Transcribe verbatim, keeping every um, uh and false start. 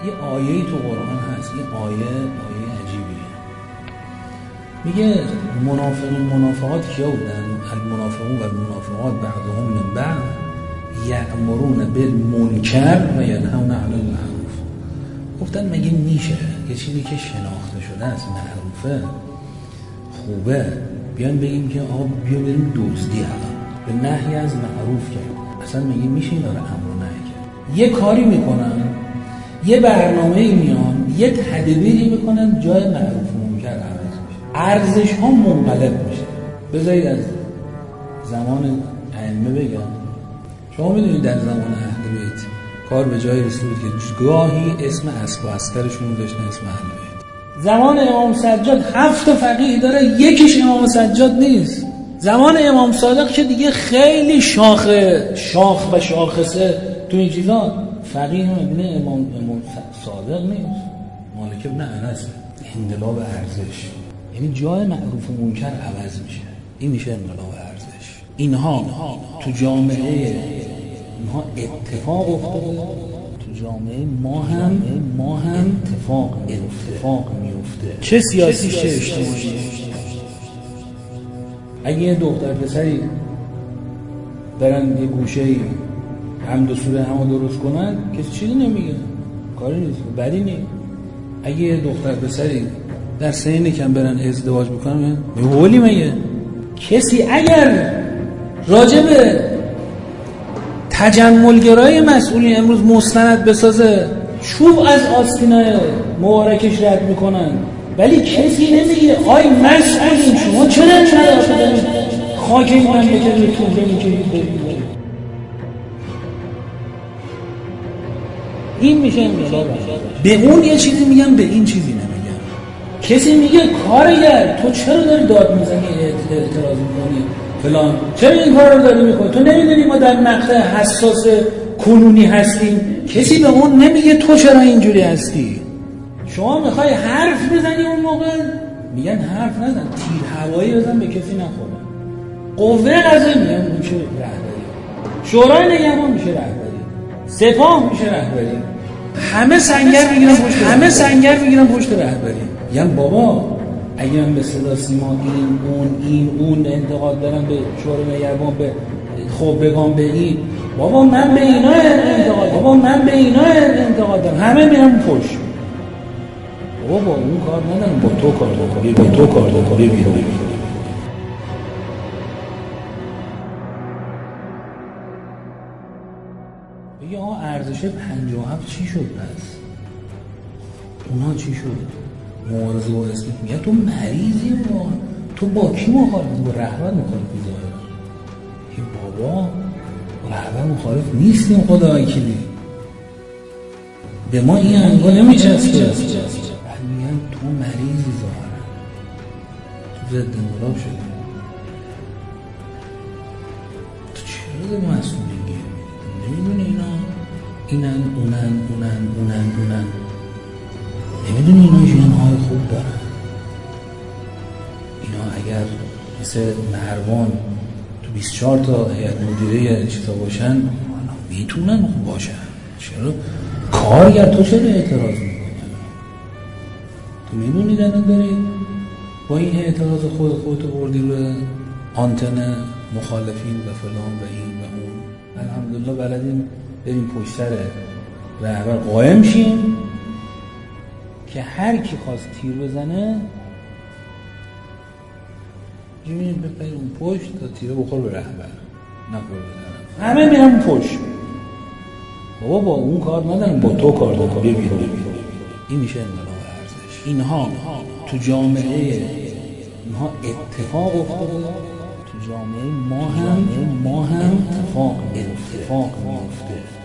یه آیه‌ای تو قرآن هست، یه آیه آیه عجیبیه، میگه منافقین منافقات کیا بودن؟ المنافقون و المنافقات بعضهم من بعض یأمرون بالمنکر و ینهون عن المعروف. گفتن مگه میشه یه چیزی که شناخته شده است، معروفه، خوبه، بیان بگیم که آقا بیا بریم دزدی الان به نهی از معروف کرد؟ اصلا مگه میشه اینا رو امر و نهی کرد؟ یه کاری میکنن، یه برنامه‌ای میان، یه تدبیری میکنن، جای معروف و منکر عوض میشه، ارزش ها منقلب میشه. بذارید از زمان ائمه بگم، شما میدونید در زمان اهل بیت کار به جای رسید که گاهی اسم اسب و عسکرشون داشتن اسم اهل بیت. زمان امام سجاد هفت فقیه داره، یکیش امام سجاد نیست. زمان امام صادق که دیگه خیلی شاخ شاخ و شاخصه تو این چیزا، فقیه مدینه امام امام صادق نیست، مالک ابن انس. انقلاب ارزش، یعنی جای معروف و منکر عوض میشه، این میشه انقلاب ارزش. اینها تو جامعه اینها اتفاق افتاده، تو جامعه ما هم ما هم اتفاق اتفاق میفته، چه سیاسی چه اجتماعی. اگه یه دختر پسری برن یه گوشه‌ای حمد و سوره همو درست کنن، کسی چیزی نمیگه، کاری نیست، بدی نیست. اگه یه دختر پسری در سن کم برن ازدواج بکنن، میگه مگه کسی اگر راجب تجملگرای مسئولی امروز مستند بسازه، چوب از آستینای مبارکش رد میکنن، ولی کسی نمیگه آی مسئولین شما چرا نداشتید خاک این مملکت رو توضیح میکنید؟ این میشه انقلاب. به اون یه چیزی میگم، به این چیزی نمیگم. کسی میگه کارگر تو چرا داری داد میزنی، اعتراض میکنی فلان، چرا این کار رو داری میکنی؟ تو نمیدونی ما در مقطع حساس کنونی هستیم. کسی به اون نمیگه تو چرا اینجوری هستی. شما میخوای حرف بزنی، اون موقع میگن حرف نزن، تیر هوایی بزن به کسی نخوره. قوه قضاییه میگن اون میشه رهبری، شورای نگهبان میشه رهبری، سپاه میشه رهبری، همه سنگر میگیرن پشت همه سنگر میگیرن پشت رهبری. میگن بابا اگه من به صدا سیما این اون این اون انتقاد دارم به شورای نگهبان، به خب بگم به این، بابا من به اینا انتقاد بابا من به اینا انتقاد دارم، همه میرن پشت. بابا با اون کار ندارم، با تو کار دارم، با تو کار دارم، بیا بیرون. بگه آقا ارزش پنجاه و هفت چی شد پس؟ اونا چی شد؟ معارضه با اسم میگه تو مریضی، با تو با کی مخالفی؟ با رهبر مخالفی داره. این بابا رهبر مخالف نیستیم، خدا وکیلی به ما این انگا نمیچسبه. میگن تو مریضی، ظاهرا تو ضد انقلاب شدی، تو چرا داری مسئولین گیر میدی؟ نمیدونی اینا اینن اونن اونن اونن اونن نمیدونی اینا ژن‌های خوب دارن. اینا اگر مثل مروان تو بیست و چهار تا هیئت مدیره چیزا باشن، میتونن خوب باشن. چرا کارگر تو چرا اعتراض میکنی؟ تو میدونی دارن داری با این اعتراض خود خودتو بردی روی آنتن مخالفین و فلان و این و اون. الحمدلله بلدیم بریم پشت سر رهبر قائم شیم که هر کی خواست تیر بزنه جمعی بپرید اون پشت تا تیره بخور به رهبر، نخور بزنه، همه میرن پشت. بابا با اون کار ندارم، با تو کار دارم، بیا بیرون. این میشه انقلاب ارزش. اینها تو جامعه اینها اتفاق افتاده، تو جامعه ما هم ما هم اتفاق اتفاق میفته.